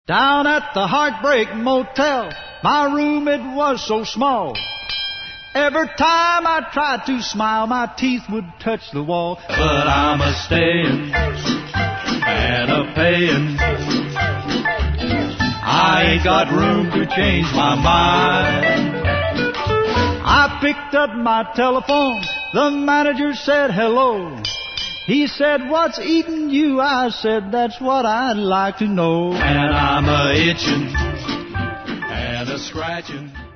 Down at the Heartbreak Motel, my room it was so small. Every time I tried to smile, my teeth would touch the wall. But I'm a-stayin' and a-payin'. I ain't got room to change my mind. I picked up my telephone. The manager said hello. He said, what's eating you? I said, that's what I'd like to know. And I'm a-itchin' and a-scratchin'.